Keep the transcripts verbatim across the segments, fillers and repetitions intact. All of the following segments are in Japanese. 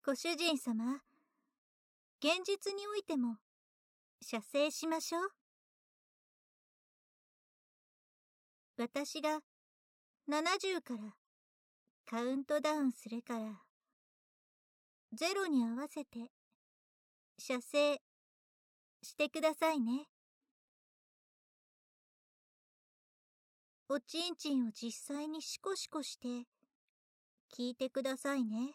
ご主人様、現実においても射精しましょう。私がななじゅうからカウントダウンするから、ゼロに合わせて射精してくださいね。おちんちんを実際にシコシコして聞いてくださいね。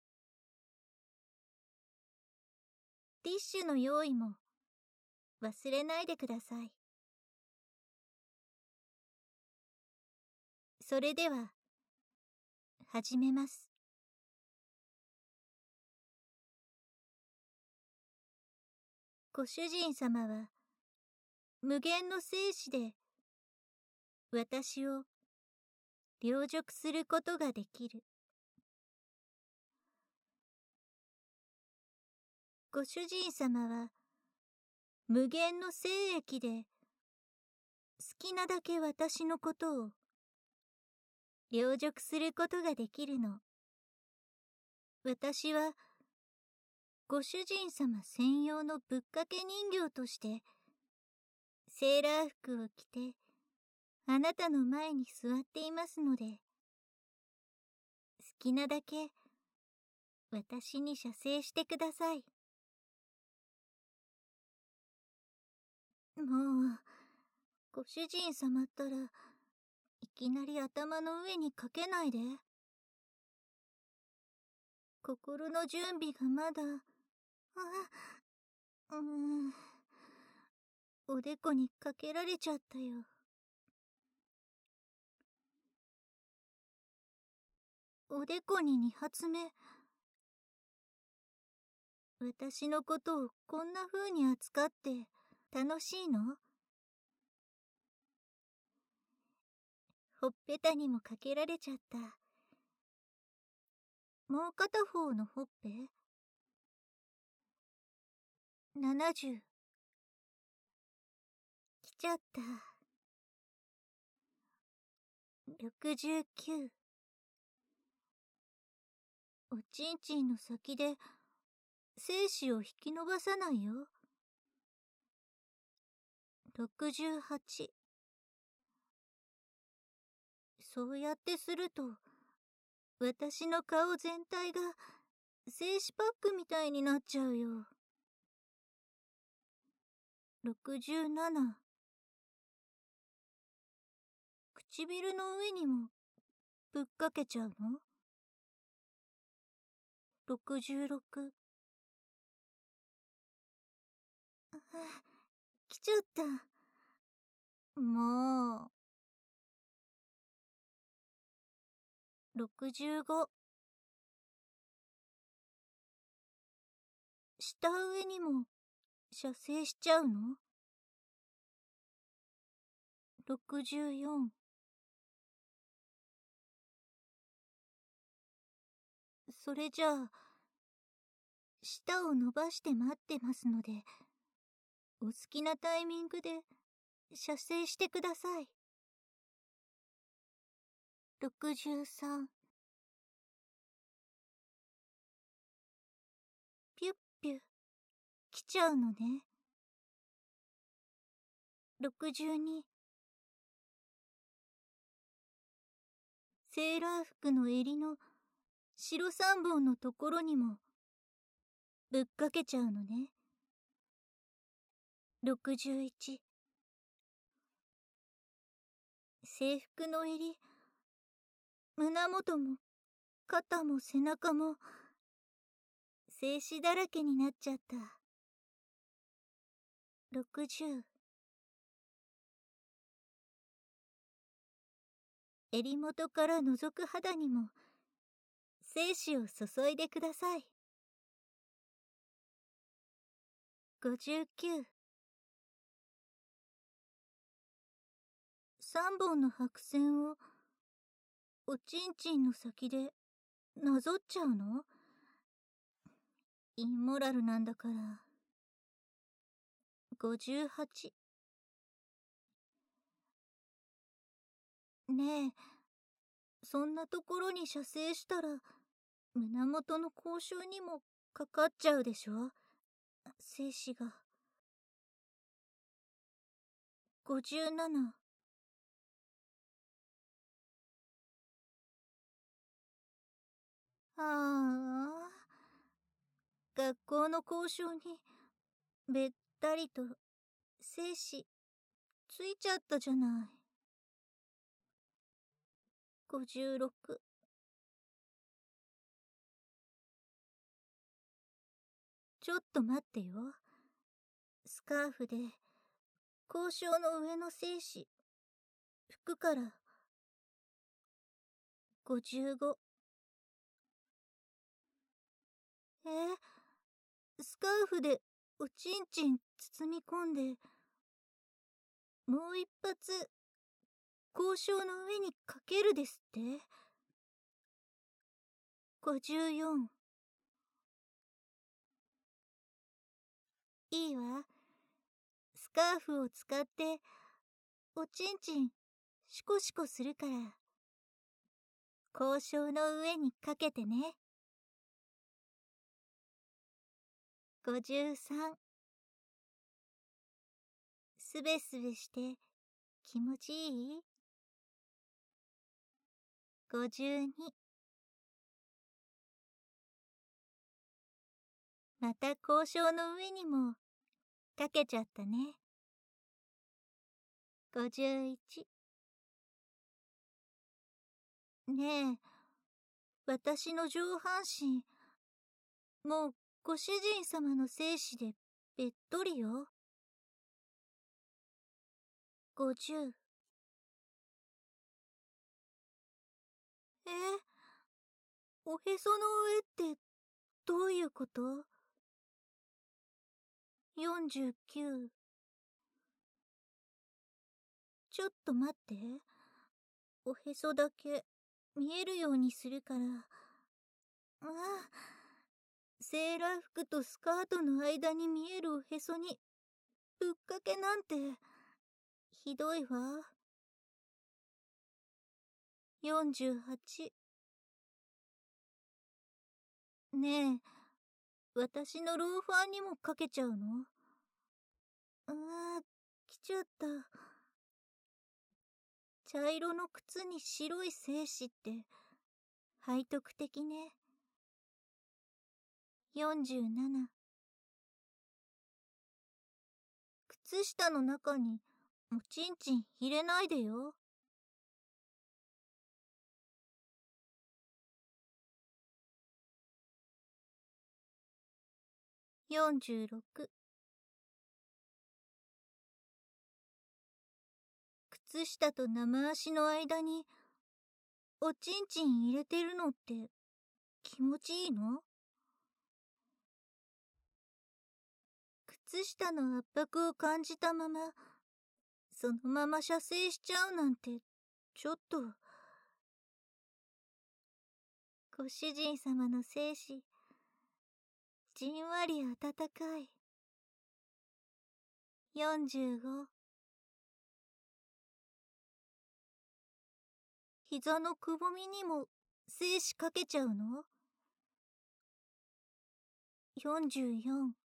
ティッシュの用意も忘れないでください。それでは始めます。ご主人様は無限の生死で私を陵辱することができる。ご主人様は無限の精液で好きなだけ私のことを陵辱することができるの。私はご主人様専用のぶっかけ人形としてセーラー服を着てあなたの前に座っていますので、好きなだけ私に射精してください。もうご主人様ったらいきなり頭の上にかけないで。心の準備がまだ、あ、うーん、おでこにかけられちゃったよ。おでこに二発目。私のことをこんな風に扱って楽しいの？ほっぺたにもかけられちゃった。もう片方のほっぺ？ななじゅう。来ちゃった。ろくじゅうきゅう。おちんちんの先で精子を引き伸ばさないよ。ろくじゅうはち。そうやってすると、私の顔全体が精子パックみたいになっちゃうよ。ろくじゅうなな。唇の上にもぶっかけちゃうの？ろくじゅうろく。あ、来ちゃった。もう。ろくじゅうご。下上にも射精しちゃうの？ろくじゅうよん。それじゃあ、舌を伸ばして待ってますので、お好きなタイミングで射精してください。ろくじゅうさん。ピュッピュ、来ちゃうのね。ろくじゅうに。セーラー服の襟の白三本のところにもぶっかけちゃうのね。ろくじゅういち。制服の襟、胸元も肩も背中も精子だらけになっちゃった。ろくじゅう。襟元から覗く肌にも精子を注いでください。ごじゅうきゅう。三本の白線をおちんちんの先でなぞっちゃうの？インモラルなんだから。ごじゅうはち。ねえ、そんなところに射精したら胸元の交渉にもかかっちゃうでしょ、精子が。ごじゅうなな。ああ、学校の交渉にべったりと精子ついちゃったじゃない。ごじゅうろく。ちょっと待ってよ。スカーフで交渉の上の精子拭くから。ごじゅうご。えスカーフでおちんちん包み込んで、もう一発交渉の上にかけるですって。ごじゅうよん。いいわ。スカーフを使っておちんちんシコシコするから、交渉の上にかけてね。ごじゅうさん。すべすべして気持ちいい？ごじゅうに。また交渉の上にもかけちゃったね。ごじゅういち。ねえ、私の上半身、もうご主人様の精子でべっとりよ。ごじゅう。え、おへその上ってどういうこと？ よんじゅうきゅう。ちょっと待って。おへそだけ見えるようにするから。ああ、セーラー服とスカートの間に見えるおへそにぶっかけなんてひどいわ。よんじゅうはち。ねえ、私のローファーにもかけちゃうの？ああ、来ちゃった。茶色の靴に白い精子って背徳的ね。よんじゅうなな。靴下の中におちんちん入れないでよ。よんじゅうろく。靴下と生足の間におちんちん入れてるのって気持ちいいの？靴下の圧迫を感じたままそのまま射精しちゃうなんてちょっと。ご主人様の精子じんわり温かい。よんじゅうご。膝のくぼみにも精子かけちゃうの？よんじゅうよん。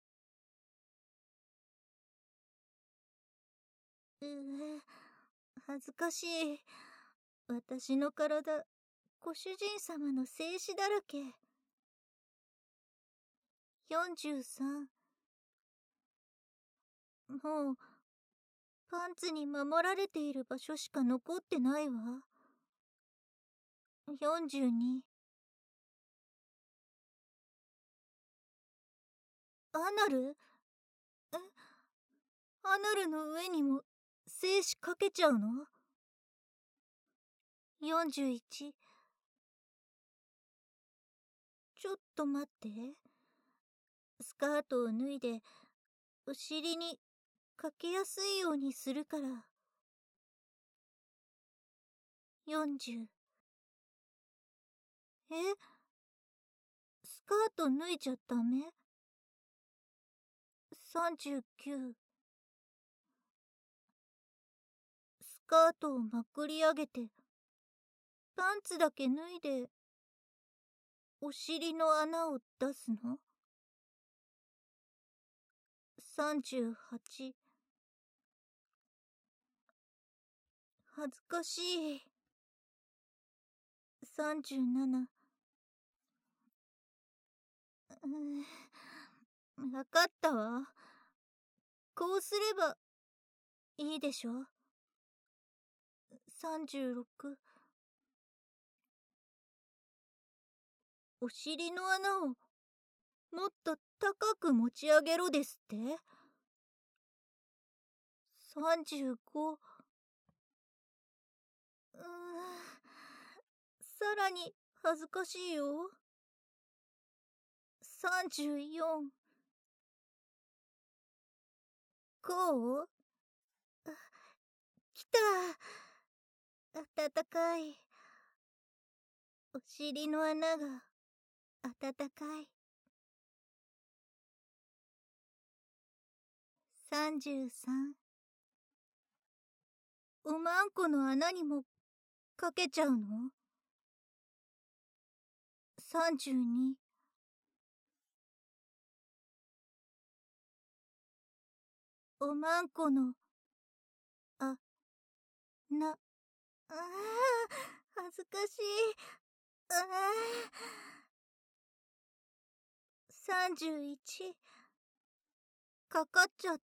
うう、恥ずかしい。私の体、ご主人様の精子だらけ。よんじゅうさん。もう、パンツに守られている場所しか残ってないわ。よんじゅうに。アナル？え、アナルの上にも精子かけちゃうの？よんじゅういち。ちょっと待って。スカートを脱いでお尻にかけやすいようにするから。よんじゅう。え、スカート脱いじゃダメ？さんじゅうきゅう。スカートをまくり上げてパンツだけ脱いでお尻の穴を出すの？さんじゅうはち。恥ずかしい。さんじゅうなな。うん、わかったわ。こうすればいいでしょ。さんじゅうろく。お尻の穴をもっと高く持ち上げろですって？さんじゅうご。うーん、さらに恥ずかしいよ。さんじゅうよん。こう？きた。暖かい。お尻の穴が暖かい。さんじゅうさん。おまんこの穴にもかけちゃうの？さんじゅうに。おまんこの、あ、な、ああ、恥ずかしい。ああ。さんじゅういち。かかっちゃった。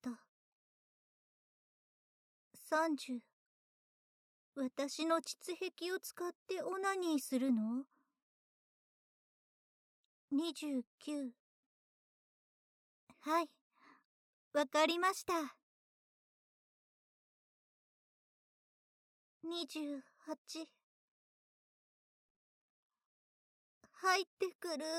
さんじゅう。私の膣壁を使ってオナニーするの？にじゅうきゅう。はい、わかりました。にじゅうはち。入ってくる。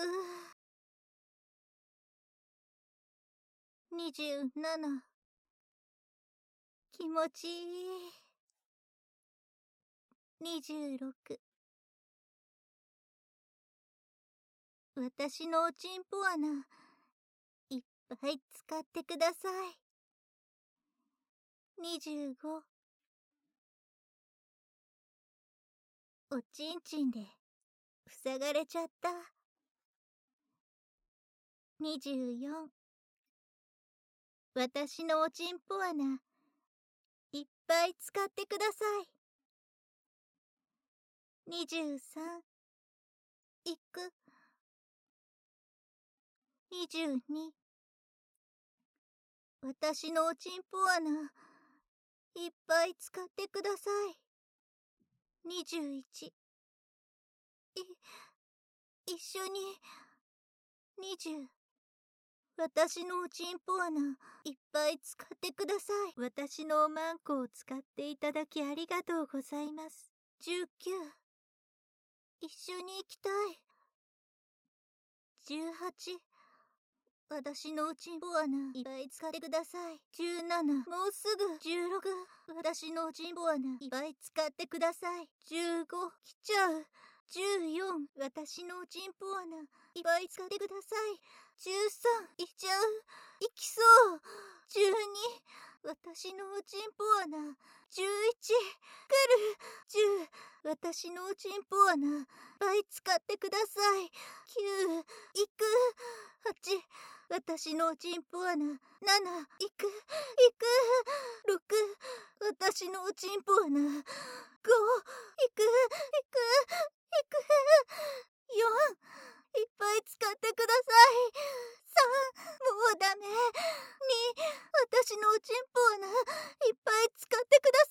にじゅうなな。気持ちいい。にじゅうろく。私のおちんぽ穴、いっぱい使ってください。にじゅうご。おちんちんで塞がれちゃった。にじゅうよん。私のおちんぽ穴、いっぱい使ってください。にじゅうさん。いく。にじゅうに。私のおちんぽ穴、いっぱい使ってください。にじゅういち。い、一緒に。にじゅう。私のおちんぽ穴、いっぱい使ってください。私のおまんこを使っていただきありがとうございます。じゅうきゅう。一緒に行きたい。じゅうはち。私のおちんぽ穴、いっぱい使ってください。じゅうなな。もうすぐ。じゅうろく。私のおちんぽ穴、いっぱい使ってください。じゅうご。来ちゃう。じゅうよん。私のおちんぽ穴、いっぱい使ってください。じゅうさん。いっちゃう。いきそう。じゅうに。私のおちんぽ穴、じゅういち。来る。じゅう。私のおちんぽ穴、いっぱい使ってください。きゅう。いく。はち。私のおちんぽ穴、なな。いく。いく。ろく。私のおちんぽ穴、ご。いく。いく。いく。よん。いっぱい使ってください。さん。もうダメ。に。私のおちんぽ穴、いっぱい使ってくだ